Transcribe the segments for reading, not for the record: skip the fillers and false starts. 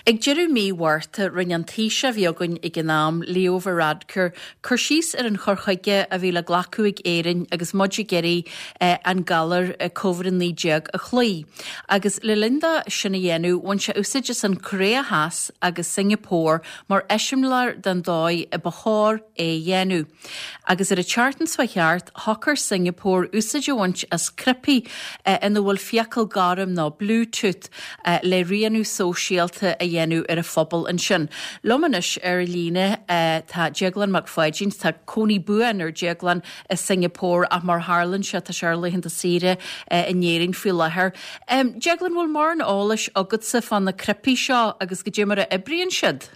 Ag deireadh mímhairte rinne an taoise bheogainn i gnáam Leo Varadkar chur síos ar an chorchaige a bhí le ghlacuigh éireann agus muidí geirí an galar cóhran nídeag a chlí. Agus le linda sinna dhéanú bhain se úsáide san Corea Haas agus Singapore mar eisimlar den dóid a bachár é dhéanú. Agus ar a chartan swacheart hocar Singapore úsáide bhaint as cripi ina bhfuil fiacail garam ná Bluetooth le rianú sóisialta a dhéanú ar a phobal an sin. Lomanis ar líne tá Jeglan McFadgin tá Coney Buan ar Jeglan a Singapore a mar Harlan se tá Charlie hin sire in éirin fi lethir. Jeglan bhfuil mar an ális agad sa fan na cripi seo agus go dé mar a ibrion siad?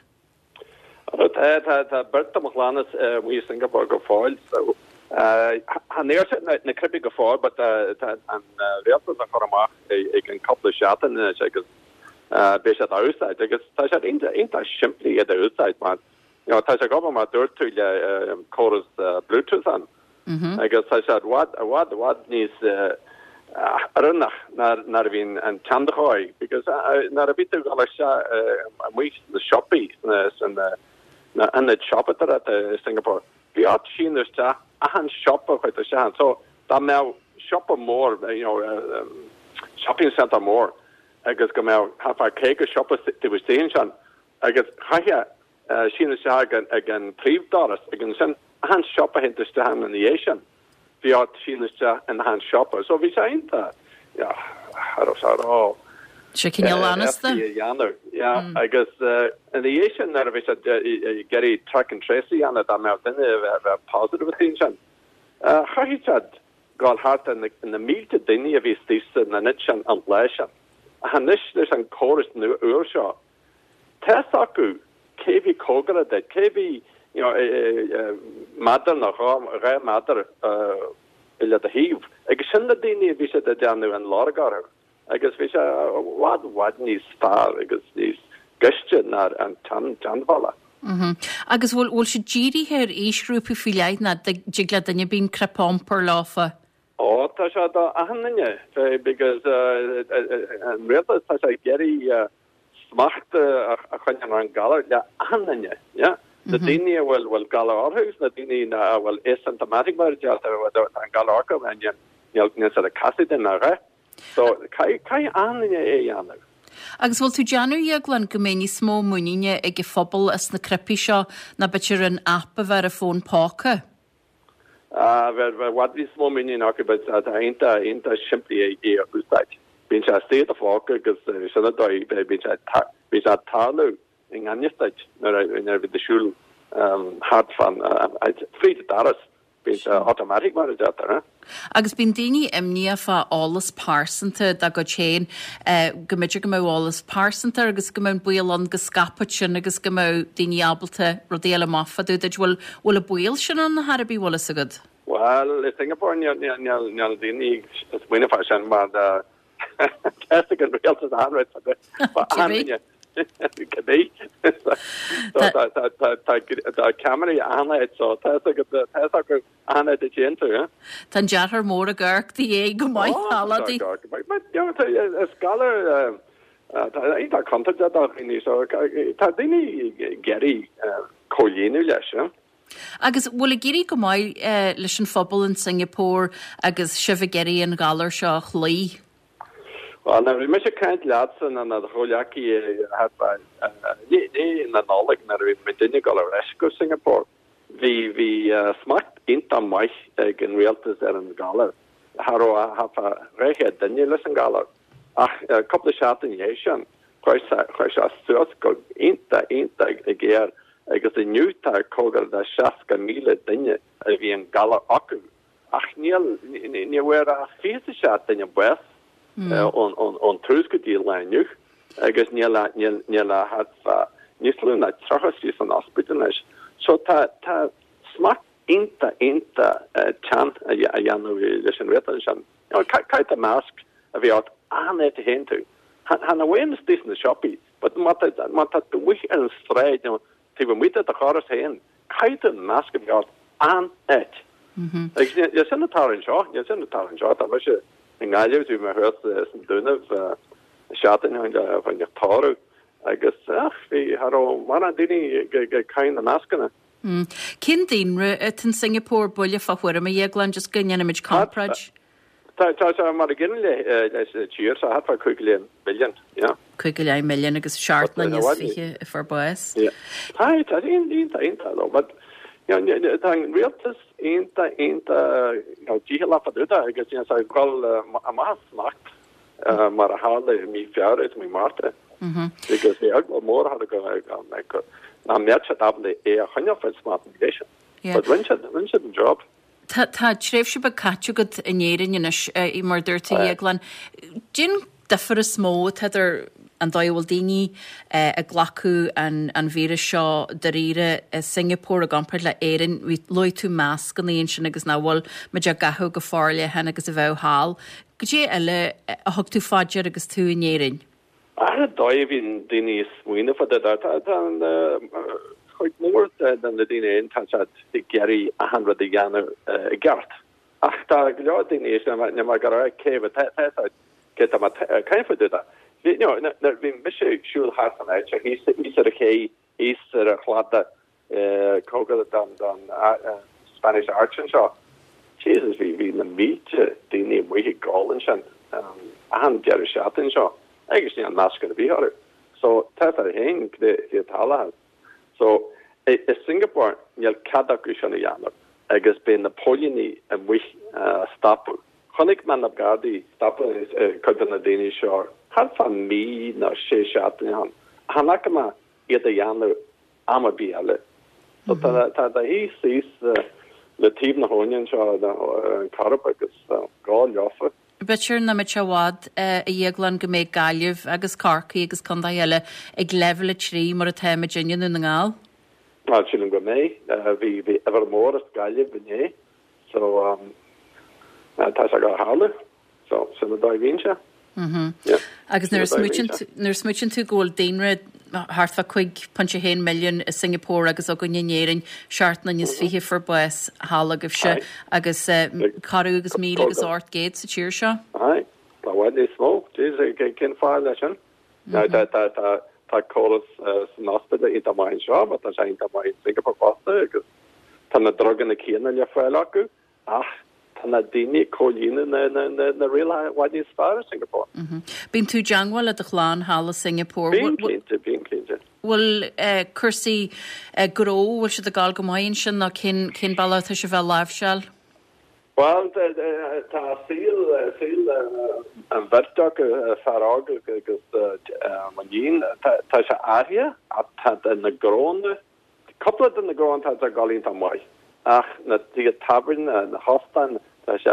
Tá Bertha McLanis we Singapore go fáil, so han neer na cripi go fáil, but an réaltas a choramach ag an couple shatan agus be at outside agus tá sé inta simply at the outside man. You know, tá sé go ma dúirt tú le choras Bluetooth an. Agus tá sé what needs arannach nar bhín an tandachoi because nar a bit gal a mí the shoppy and the shop at Singapore. Bhí áit sin a han shop quite a shan. So that now shop more, you know, shopping center more. Agus go mé half a cake shop was saying shan. Agus haia sin again $3 again sin han shop hin to stand in the Asian. Bhí áit sin in hand shopper. So we saying that yeah, I don't know. Shakin honest yeah, I guess in the Asian there we said Gary Track and Tracy and that out in a positive attention. How he said got heart in the meat of dinny of his this and the niche and lesson. And this there's an chorus new Urshaw. Tessaku, KV Kogra that KV, you know, mother no mother illa the heave. I guess in the dinny we said that down there in Lorgar. I guess we say what needs far I guess these question and tanvala. Agus bhfuil sé ddíri her éisgrúpa fi leid na jigla danne bín crepon per láfa. Oh, tá sé da ahanne because really tá sé geri smacht a chuin an galar le ahanne, yeah. The dini will galar orhus na dini will asymptomatic mar just an galar and you sort of cassid in a so kai ahanne e Agus bhfuil tú deanú dheaglan go mé ní smó muíine ag go phobal as na cripi seo na bitir an app a bhar a fón páca? What is smó muíine but ainta simply a úsáid. Bín se stéad a fáca agus sinna dói bín se tálu in anisteid nar bhí de siúl hard fan frí daras. Automatic mar detar. Agus bín daoine imní fa álas pásanta da go chéin gomidir go mé álas pásanta agus go mé bualan go scapad sin agus go mé daoine abalta rodéala mafa dú dat bhfuil a buil sin an na Harbí bhla agad? Well, in Singapore neal daoine muine fa sin mar testa an réaltas anreit fa Cadí tá camera anna so tá go anna de gentu Tá dearthar mór a ggurchtaí é go maiid taladí scholar tá contact daoine so tá daoine geirí choléanú leis agus bhfuil a géirí go maiid leis an phobal in Singapore agus sibh geirí an galar seo chlí. Well, now we miss a kind ladson and the Holaki had in the knowledge that we didn't go to Singapore. We smart into my in realtors there in Galar. Haro have a rehead, then you listen Galar. A couple of shots in Asian. Quite a search go into a gear. I guess the new tag coger the Shaska Mila Dinja, in Galar Aku. Near where a face shot in your breath. On trúscadí leiniuch agus níla hat níslú na trachasí an hospitalis. So tá smart inta chan a dhéanú leis an réaltas sin. Caiit a mask a bhí áit anna a hentu. Han awareness this in the shoppy, but mata the wish and straight, you know, to when we did the chorus hen, caiit a mask a bhí áit an et. You send the tar in shot, that was it. In Gaelic, we heard some doing of shouting on the tower. agus vi har mar dini kain an askanna. Cin dínre in Singapore bulle fahuiir a dhéaglan just gnneimiid Compraj? Tá mar ginle tíir a hat 2 million. 2 million agus seaartna fiche for bues. Tá inta but realtas inta díhela faduda agus sa gol a maasnacht mar a hále mi fiar is mi marte. Because the more had to go na match able a honey for smart nation. But when should the job? Tá tréf se be catú go inéirin I mar dúirta dhéaglan. Jin defar a smó heidir an dáhfuil daoine a ghlacu an bhíra seo de rire Singapore a gampar le éirin hí loid tú meas gan íon sin agus náhfuil me de gathú go fáile hena agus a bheith hall. Go dé eile a thug tú fáidir agus tú inéirin? Daibhín daoine smuoine fa chuid mór den na daine intan I geirí 100 dhéanamh I gceart. Ach tá go leor daine na mar gar céh get caiimfa duda. Bhín mis siúil hartan éit hí a ché ís a chláda cógad don Spanish Archin seo. Jesus hí na míte daine muoí gálan sin an dear seatain seo. Agus ní an nasca a bhíhar. So tá a héin de tala. So Singapore níl cadacu sena dhéanamh agus be Napoleoní a bhuiich stapú. Chonig man ab gardaí stapú chudan na daine seo. Har fan mí na sé seatain han. Hanach ma iad a dhéanamh ama bíale. So tá hí sís le tíb na hóin seo an carb agus gá leofa. Bitir na mit seád a dhéaglan go méid gaiileh agus carcaí agus chunda eile ag level a trí mar a téime Virginia na ngáil? Sílim go mé hí ever mór a gaiileh bné, so tá a go hále, so sin a daghín se. Agus nuair smuitin tú ggóil daonre hartfa 2.1 million a Singapore agus a gonéirin seaartna níos fiche for bues hálagah se agus carú agus mí agus ort géad sa tíir seo? Ai, tá bhhaid é smó, cin fáil lei sin. Tá choras san ospida ita main seo, but tá sé ita main Singapore costa agus tá na drogan na cíanna le fáil acu, tá na daine cólína na réile bhaid spáir Singapore. Bín tú deanghil a chláán hála Singapore? Bín clínte. Bhfuil cursaí gró bhfuil se a gáil go maion sin na cin bailá tá se bheith láimhseil? Well, tá síl an bhirteach fearág agus manín tá se áthia a tá na grónne, coppla den na grón tá a gáín tá mai. Ach na tí tabrin na hostan tá se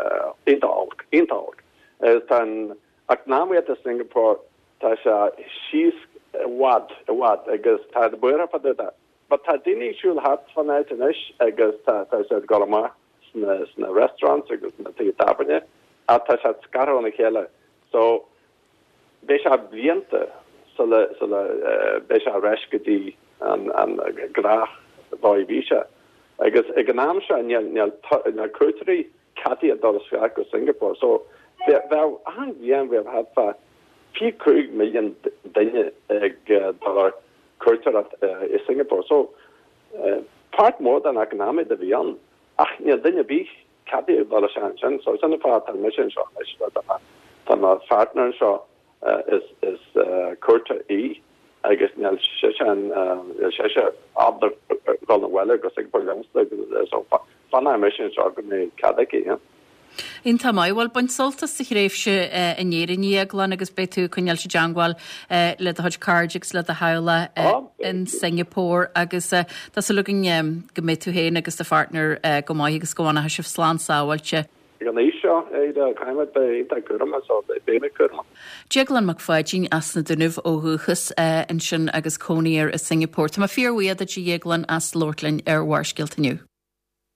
intág. Tá ach námhaid a Singapore tá se síos wad agus tá de buire fa duda. But tá daoine siúil hart fan éit inis agus tá se galama sna restaurants agus na tí tabrine a tá se scarna chéile. So bé se blianta so bé se reiscatí an grach dáibhíse. Agus ag an náam se níl cultúí catí a dá sfear go Singapore. So bheith an bhíon bheith had fa 4 million daine ag dollar cultúr i Singapore. So part more than economic a bhíon. Ach níl daine bí catí a dá sin, so sanna fá an mission seo tá na partner seo is cultúr agus níl se abdar gáil bhile go Singapore lemsta so fanna mission seo go mé cadaí. Inta maighil buint soltas sa réifse inéirin dhéaglan agus beitú chuneal se deanghil le a thuid cardigs le a haula in Singapore agus tá sa lugin go méid tú héin agus a partner go maiid agus gohána he sih slán sáhailte. Gan é seo é caiimime be curma so béna curma. Déaglan mac fáidín as na dunneh óhuachas in sin agus cóníir a Singapore. Tá fíorhuiad a dhéaglan as Lordlin ar bharsciiltaniu.